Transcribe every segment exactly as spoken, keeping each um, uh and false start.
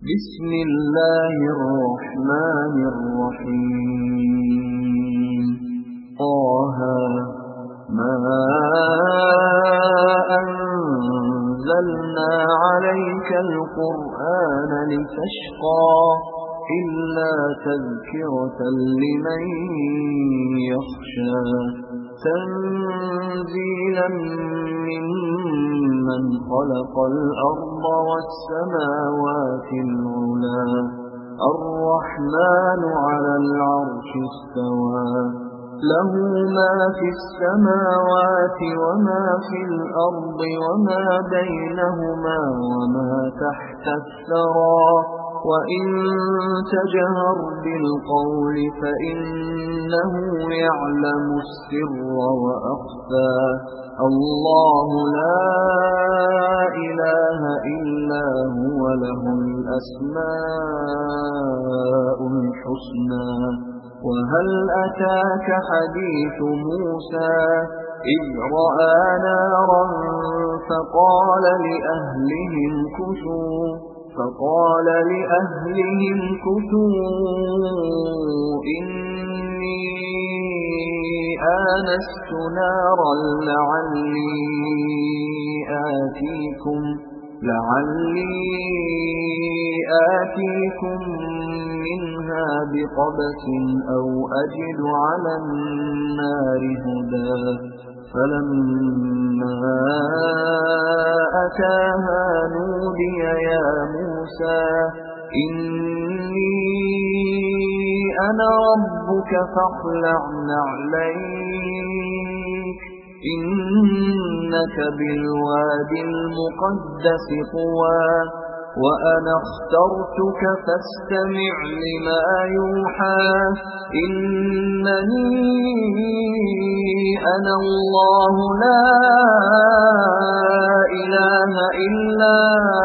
بسم الله الرحمن الرحيم طه ما أنزلنا عليك القرآن لتشقى إلا تذكرة لمن يخشى تنزيلا ممن خلق الأرض والسماوات العلى الرحمن على العرش استوى له ما في السماوات وما في الأرض وما بينهما وما تحت الثرى وإن تجهر بالقول فإنه يعلم السر وأخفى الله لا إله إلا هو له الأسماء الحسنى وهل أتاك حديث موسى إذ رأى نارا فقال لأهلهم كثوا فقال لأهلهم كثوا إني آنست نارا لعلي آتيكم لعلي آتيكم منها بقبس أو أجد على النار هدى فلما أتاها نودي يا موسى إني أنا ربك فاخلع نعليك إنك بالواد المقدس طوى وأنا اخترتك فاستمع لما يوحى إنني أنا الله لا إله إلا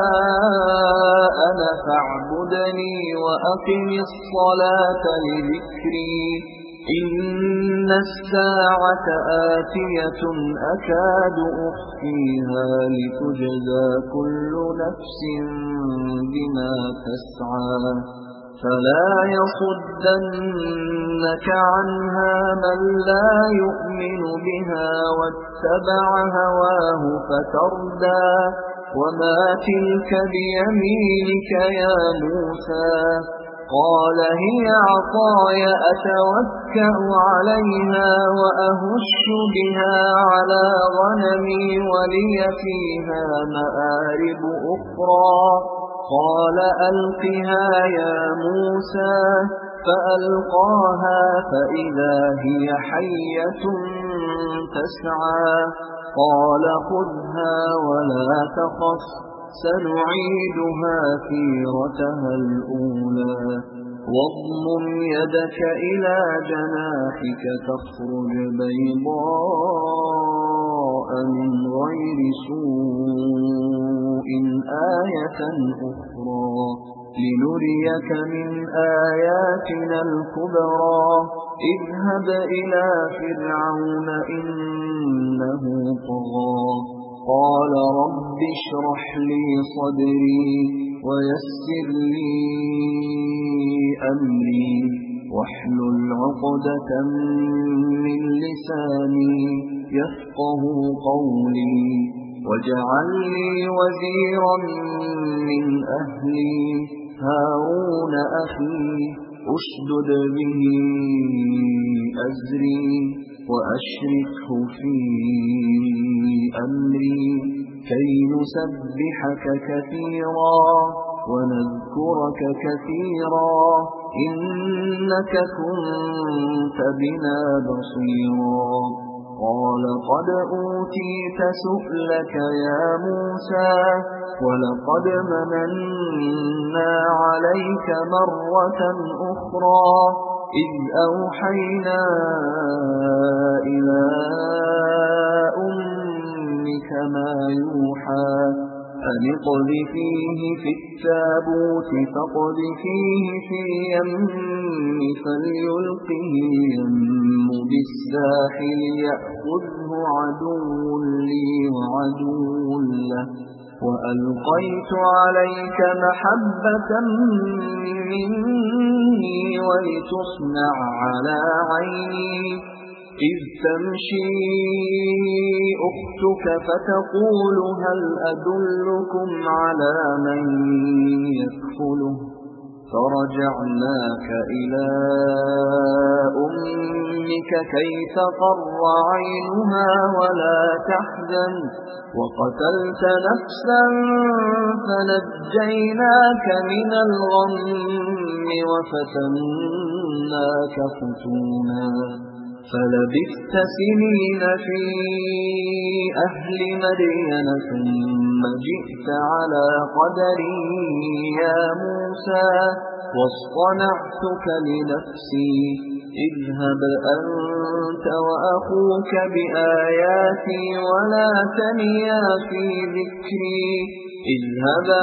أنا فاعبدني وأقم الصلاة لذكري إن الساعة آتية أكاد أخفيها لتجزى كل نفس بما تسعى فلا يصدنك عنها من لا يؤمن بها واتبع هواه فتردى وما تلك بيمينك يا موسى قال هي عصاي أتوكأ عليها وأهش بها على غنمي ولي فيها مآرب أخرى قال ألقها يا موسى فألقاها فإذا هي حية تسعى قال خذها ولا تخف سنعيدها سيرتها الأولى واضمم يدك إلى جناحك تخرج بيضاء من غير سوء آية أخرى لنريك من آياتنا الكبرى اذهب إلى فرعون إنه طغى قال رب اشرح لي صدري ويسر لي أمري واحلل عقدة من لساني يفقه قولي واجعل لي وزيرا من أهلي هارون أخي أشدد به أزري وأشركه في أمري كي نسبحك كثيرا ونذكرك كثيرا إنك كنت بنا بصيرا قال قد أوتيت سؤلك يا موسى ولقد مننا عليك مرة أخرى إذ أوحينا إلى أمك ما يوحى أن اقذفيه في التابوت فاقذفيه في اليم فليلقه اليم بالساحل يأخذه عدو لي وعدو له وألقيت عليك محبة مني ولتصنع على عيني إذ تمشي أختك فتقول هل أدلكم على من يكفله فرجعناك إلى أمك كي تقر عينها ولا تحزن وقتلت نفسا فنجيناك من الغم وفتناك فتونا فلبثت سنين في أهل مدين ثم جئت على قدري يا موسى واصطنعتك لنفسي اذهب أنت وأخوك بآياتي ولا تنيا في ذكري اذهبا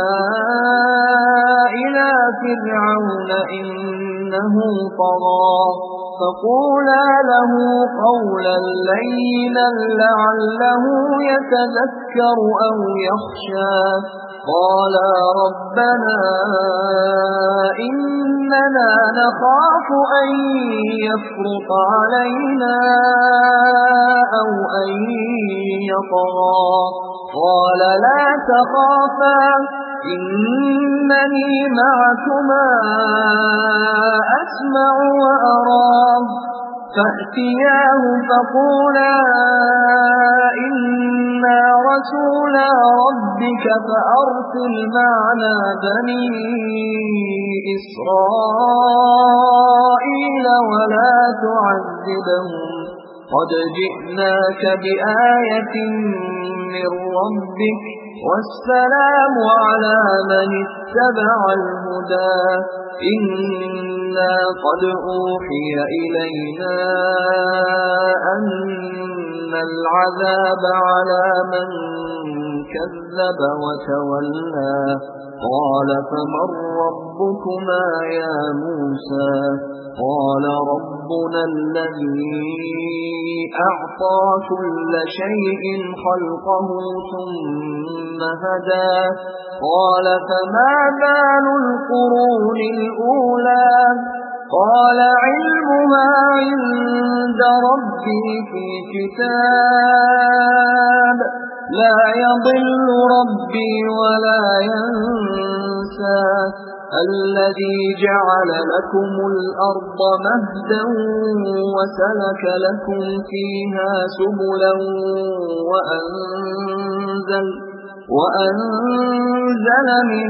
إلى فرعون إنه طغى فقولا له قولا لينا لعله يتذكر أو يخشى قالا ربنا إننا نخاف أن يفرط علينا أو أن يطغى قال لا تخافا إنني معكما أسمع وأرى فأتياه فقولا إنا رسولا ربك فأرسل معنا بني إسرائيل ولا تعذبهم قد جئناك بآية من ربك والسلام على من اتبع الهدى إنا قد أوحي إلينا أن العذاب على من كذب وتولى قال فمن ربكما يا موسى قال ربنا الذي أعطى كل شيء خلقه ثم هدى قال فما بال القرون الأولى قال علمها عند ربي في كتاب لا يضل ربي ولا ينسى الذي جعل لكم الأرض مهدا وسلك لكم فيها سبلا وأنزل, وأنزل من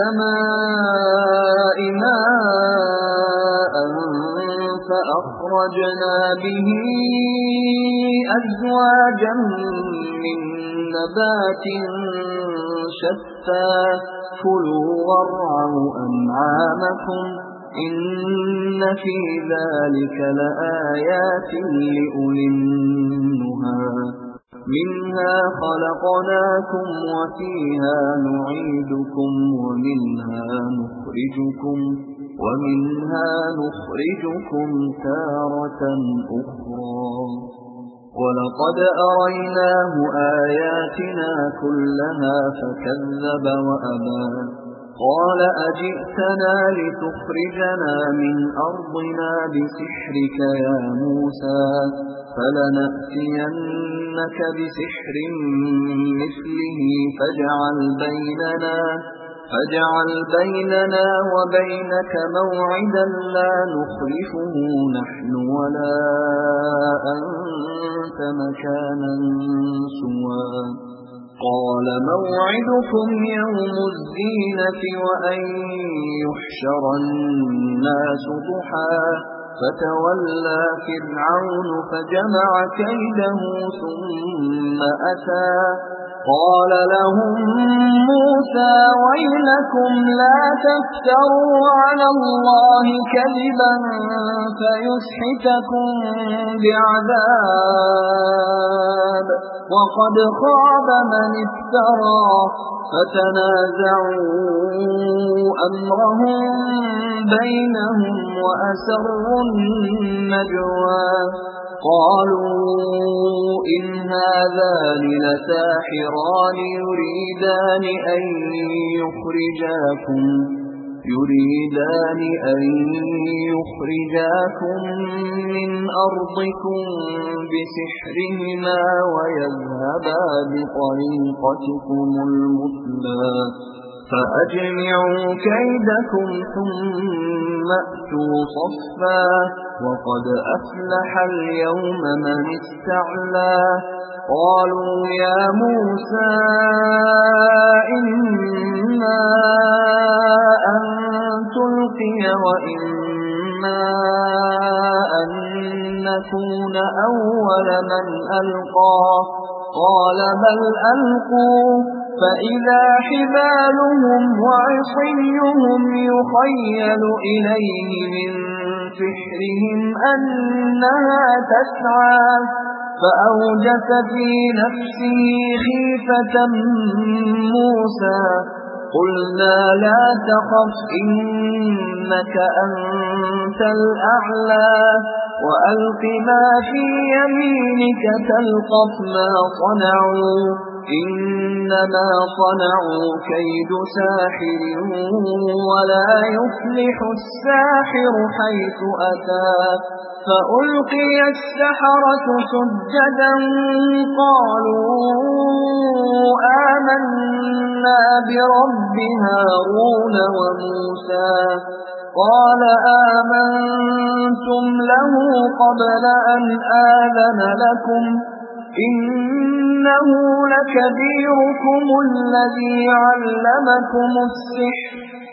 السماء ماء فأخرجنا به أزواجا من نبات شتى كلوا وارعوا أنعامكم إن في ذلك لآيات لأولي النهى منها خلقناكم وفيها نعيدكم ومنها نخرجكم ومنها نخرجكم تارة أخرى ولقد أريناه آياتنا كلها فكذب وأبى قال أجئتنا لتخرجنا من أرضنا بسحرك يا موسى فلنأتينك بسحر مثله فاجعل بيننا فاجعل بيننا وبينك موعدا لا نخلفه نحن ولا أنت مكانا سوى قال موعدكم يوم الزينة وأن يحشر الناس ضحى فتولى فرعون فجمع كيده ثم أتى قال لهم موسى ويلكم لا تفتروا على الله كذبا فيسحتكم بعذاب وقد خاب من افترى فتنازعوا أمرهم بينهم وأسروا النجوى قالوا إن هذان لساحران يريدان أن يخرجاكم يريدان أن يخرجاكم من أرضكم بسحرهما ويذهبا بطريقتكم المثلى فأجمعوا كيدكم ثم أتوا صفا وقد أفلح اليوم من استعلى قالوا يا موسى إما أن تلقي وإما أن نكون أول من ألقى قال بل ألقوا فإذا حبالهم وعصيهم يخيل إليه من سحرهم أنها تسعى فأوجس في نفسه خيفة موسى قلنا لا تخف إنك أنت الأعلى وألق ما في يمينك تلقف ما صنعوا إنما صنعوا كيد ساحر ولا يفلح الساحر حيث أتى فألقي السحرة سجدا قالوا آمنا برب هارون وموسى قال آمنتم له قبل أن آذن لكم إنه لكبيركم الذي علمكم السحر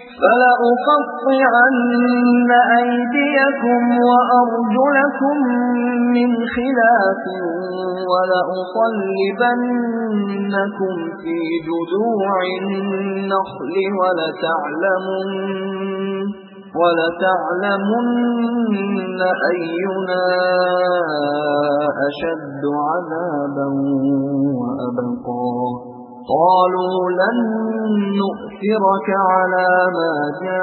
فلأقطعن أيديكم وأرجلكم من خلاف ولأصلبنكم في جذوع النخل ولتعلمن ولتعلمن أينا أشد عذابا وأبقى قالوا لن نؤثرك على ما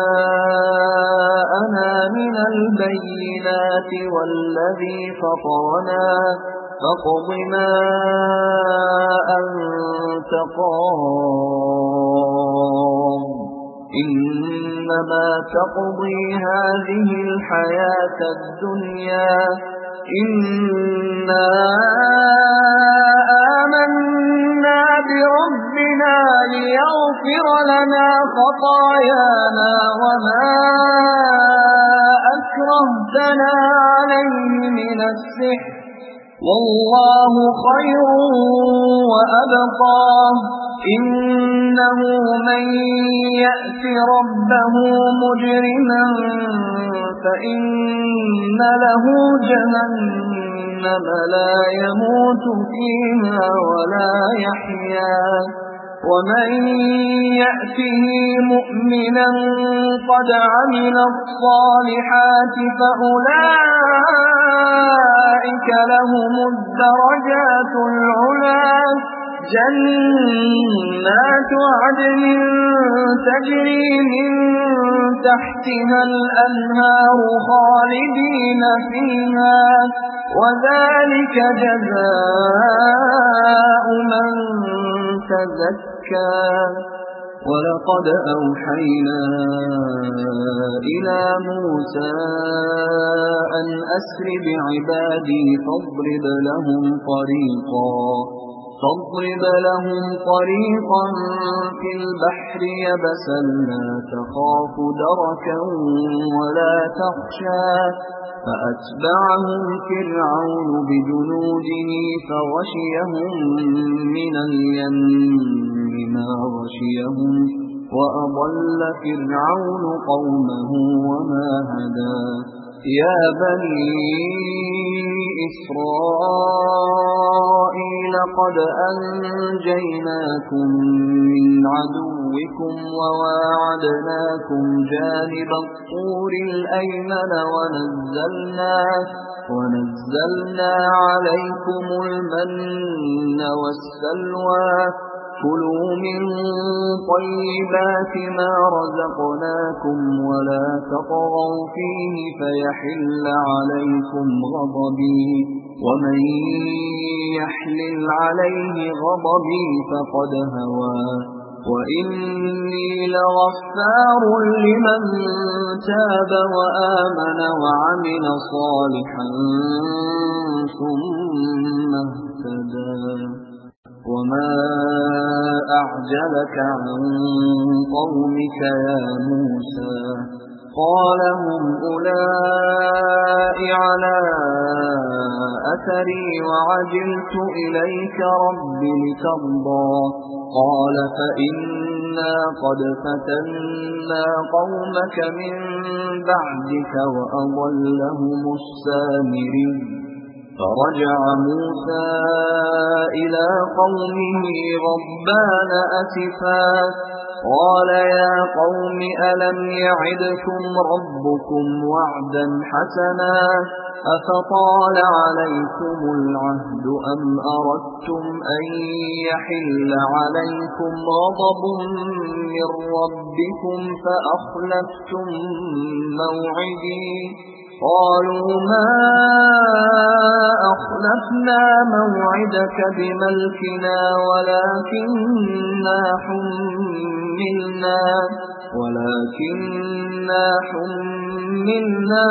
جاءنا من البينات والذي فطرنا فاقض ما أنت قاض إنما تقضي هذه الحياة الدنيا إنا آمنا بربنا ليغفر لنا خطايانا وما أكرهتنا عليه من السحر والله خير وأبقى إنه من يأت ربه مجرما فإن له جهنم لا يموت فيها ولا يحيا ومن يأته مؤمنا قد عمل الصالحات فأولئك لهم الدرجات العلى جنات عدن تجري من تحتها الأنهار خالدين فيها وذلك جزاء من تزكى ولقد أوحينا إلى موسى أن أسر بعبادي فاضرب لهم طريقا فاضرب لهم طريقا في البحر يبسا لا تخاف دركا ولا تخشى فأتبعهم فرعون بجنوده فغشيهم من اليم ما غشيهم وأضل فرعون قومه وما هدى يا بني إسرائيل قد أنجيناكم من عدوكم وواعدناكم جانب الطور الأيمن ونزلنا, ونزلنا عليكم المن والسلوى كلوا من طيبات ما رزقناكم ولا تطغوا فيه فيحل عليكم غضبي ومن يحلل عليه غضبي فقد هوى وإني لغفار لمن تاب وآمن وعمل صالحا ثم اهتدى وما أعجلك عن قومك يا موسى قال هم أولئك على أثري وعجلت إليك رب لترضى قال فإنا قد فتنا قومك من بعدك وأضلهم السامري فرجع موسى إلى قومه غضبان أسفا قال يا قوم ألم يعدكم ربكم وعدا حسنا أفطال عليكم العهد أم أردتم أن يحل عليكم غضب من ربكم فأخلفتم موعدي قالوا ما أخلفنا موعدك بملكنا ولكننا حملنا ولكننا حملنا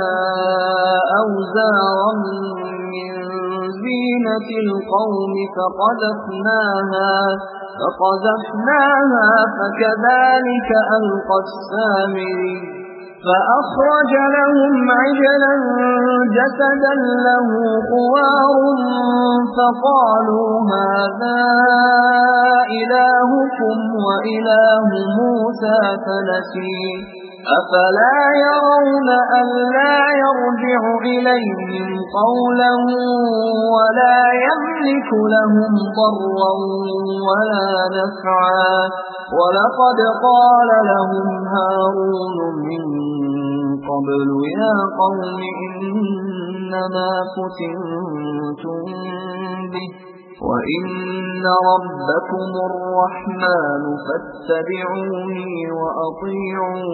أوزارا من زينة القوم فقذفناها فقذفناها فكذلك ألقى السامري فأخرج لهم عجلا جسدا له خوار فقالوا هذا إلهكم وإله موسى فنسي أفلا يرون ألا يرجع إليهم قولا ولا يملك لهم ضرا ولا نفعا ولقد قال لهم هارون من قبل يا قوم إنما فتنتم به وإن ربكم الرحمن فاتبعوني وأطيعوا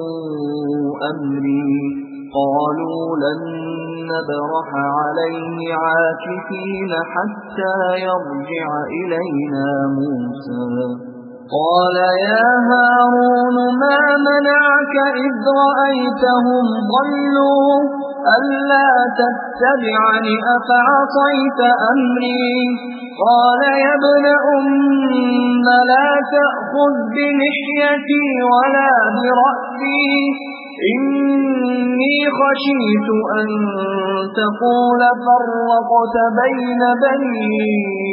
أمري قالوا لن نبرح عليه عاكفين حتى يرجع إلينا موسى قال يا هارون ما منعك إذ رأيتهم ضلوا ألا تتبعني أفعصيت أمري قال يا ابن أم لا تأخذ بلحيتي ولا برأسي إني خشيت أن تقول فرقت بين بني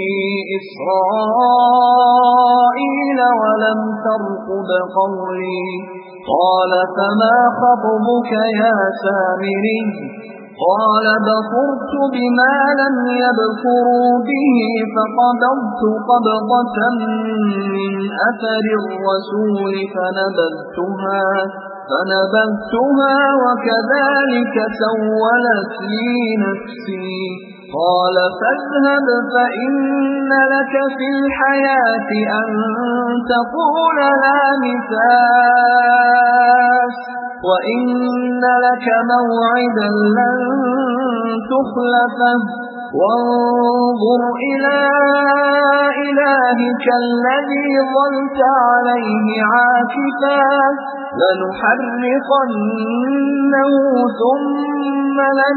إسرائيل ولم ترقب قولي قال فما خطبك يا سامري قال بصرت بما لم يبصروا به فقبضت قبضة من أثر الرسول فنبذتها فنبذتها وكذلك سولت لي نفسي قال فاذهب فإن لك في الحياة أن تقول لا مساس وإن لك موعدا لن تخلفه وانظر إلى إلهك الذي ظلت عليه عاكفا لنحرقنه ثم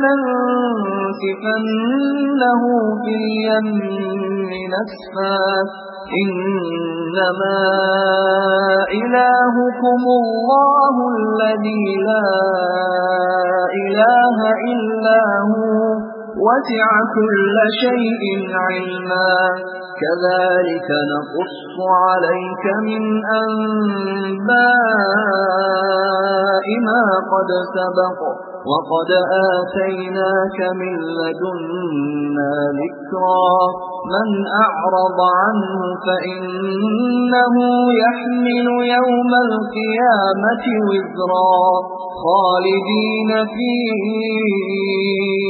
لننسفنه في اليم نسفا إنما إلهكم الله الذي لا إله إلا هو وسع كل شيء علما كذلك نقص عليك من أنباء ما قد سبق وقد آتيناك من لدنا ذكرا من أعرض عنه فإنه يحمل يوم القيامة وزرا خالدين فيه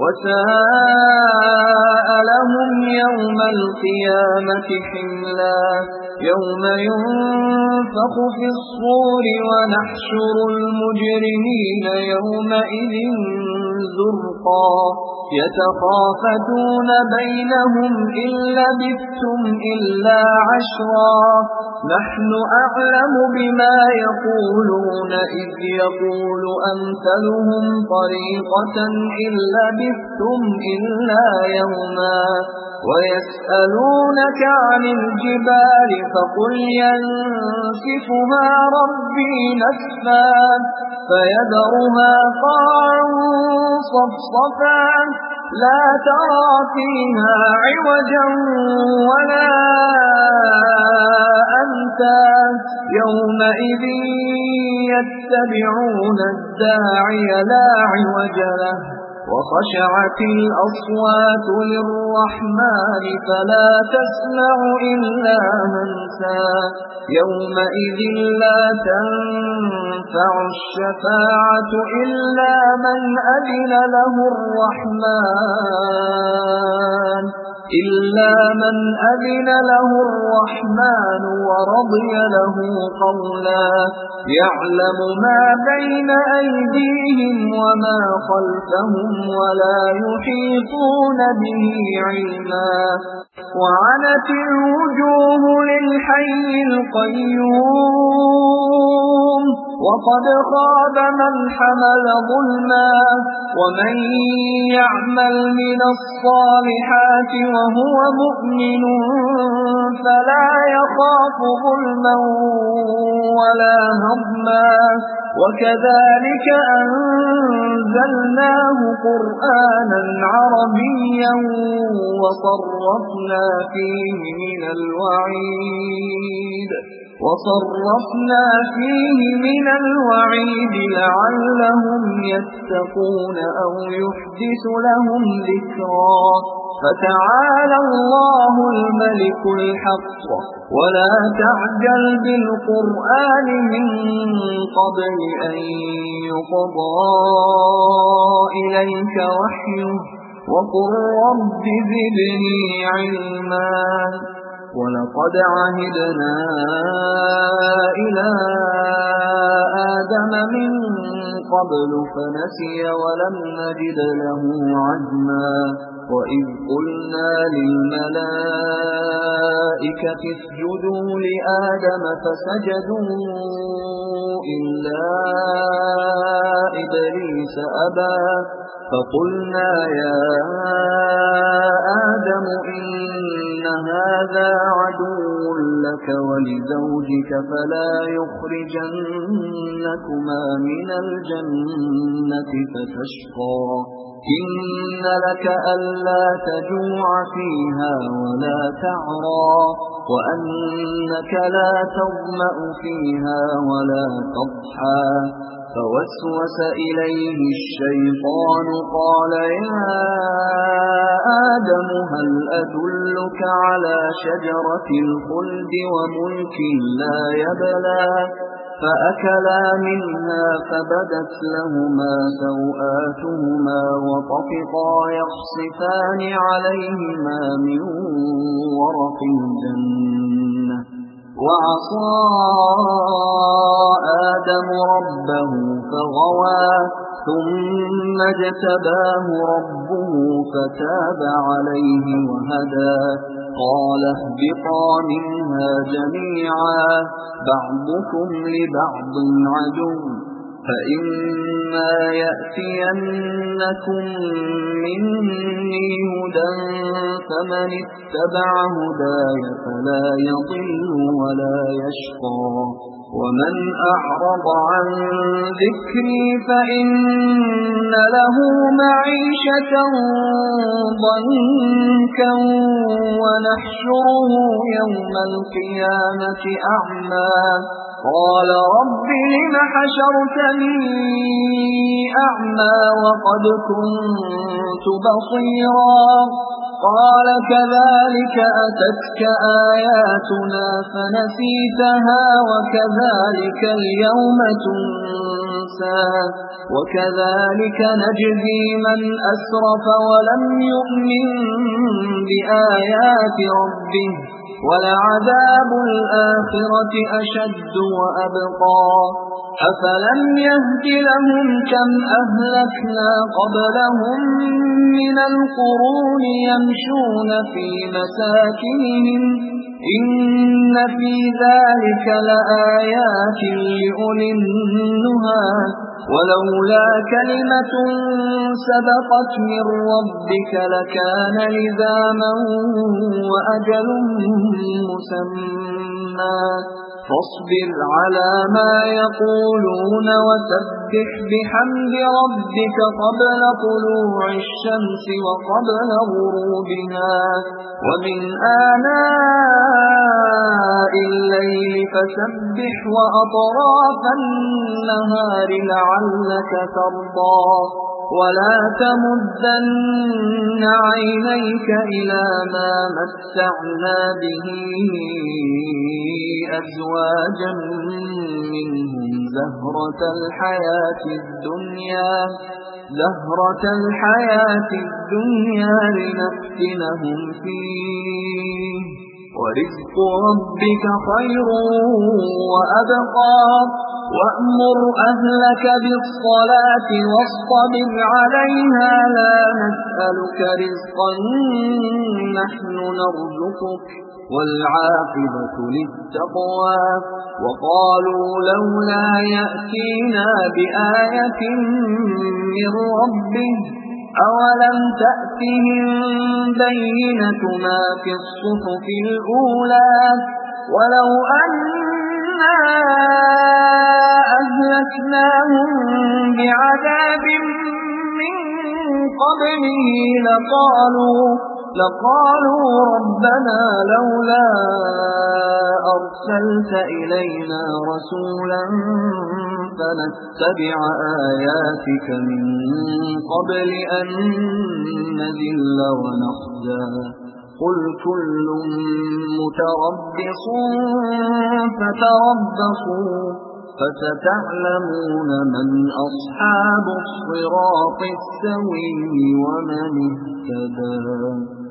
وساء لهم يوم القيامة حملا يوم ينفخ في الصور ونحشر المجرمين يومئذ زرقا يتخافتون بينهم إن لبثتم إلا عشرا نحن أعلم بما يقولون إذ يقول أمثلهم طريقة إن لبثتم إلا يوما ويسألونك عن الجبال فقل ينسفها ربي نسفا فيذرها قاعا صفصفا لا ترى فيها عوجا ولا أمتا يومئذ يتبعون الداعي لا عوج له وخشعت الأصوات للرحمن فلا تسمع إلا همسا يومئذ لا تنفع الشفاعة إلا من أذن له الرحمن إلا من أذن له الرحمن ورضي له قولا يعلم ما بين أيديهم وما خلفهم ولا يحيطون به علما وعنت الوجوه للحي القيوم وقد خاب من حمل ظلما ومن يعمل من الصالحات وهو مؤمن فلا يخاف ظلما ولا هضما وكذلك أنزلناه قرآنا عربيا وصرفنا فيه من الوعيد وصرفنا فيه من الوعيد لعلهم يتقون أو يحدث لهم ذكرا فتعالى الله الملك الحق ولا تعجل بالقرآن من قبل أن يقضى إليك وحيه وقل رب زدني علما ولقد عهدنا إلى آدم من قبل فنسي ولم نجد له عزما وإذ قلنا للملائكة اسجدوا لآدم فسجدوا إلا إبليس أبى فقلنا يا آدم إن هذا عدو لك ولزوجك فلا يخرجنكما من الجنة فتشقى إن لك ألا تجوع فيها ولا تعرى وأنك لا تظمأ فيها ولا تضحى فوسوس إليه الشيطان قال يا آدم هل أدلك على شجرة الخلد وملك لا يبلى فأكلا منها فبدت لهما سوآتهما وطفقا يخصفان عليهما من ورق الجنة وعصى آدم ربه فغوى ثم اجتباه ربه فتاب عليه وهدى قال اهبطا منها جميعا بعضكم لبعض عدو فإما يأتينكم مني هدى فمن اتبع هداي فلا يضل ولا يشقى ومن أعرض عن ذكري فإن له معيشة ضنكا ونحشره يوم القيامة أعمى قال رب لم حشرتني أعمى وقد كنت بصيرا قال كذلك أتتك آياتنا فنسيتها وكذلك اليوم تنسى وكذلك نجزي من أسرف ولم يؤمن بآيات ربه ولعذاب الآخرة أشد وأبقى أفلم يهد لهم كم أهلكنا قبلهم من القرون يمشون في مساكنهم إن في ذلك لآيات لأولي النهى ولولا كلمة سبقت من ربك لكان لزاما وأجل مسمى فاصبر على ما يقولون وسبح بحمد ربك قبل طلوع الشمس وقبل غروبها ومن آناء الليل فسبح وأطراف النهار لعلك ترضى ولا تمدن عينيك إلى ما متعنا به أزواجا منهم زهرة الحياة الدنيا زهرة الحياة الدنيا لنفتنهم فيه ورزق ربك خير وأبقى وأمر أهلك بالصلاة واصطبر عليها لا نسألك رزقا نحن نرزقك والعاقبة للتقوى وقالوا لولا يأتينا بآية من ربه أولم تأتهم بينة ما في الصحف الأولى ولو أنا أهلكناهم بعذاب من قبله لقالوا لقالوا ربنا لولا أرسلت إلينا رسولا فنتبع آياتك من قبل أن نذل ونخزى قل كل متربص فتربصوا فستعلمون من أصحاب الصراط السوي ومن اهتدى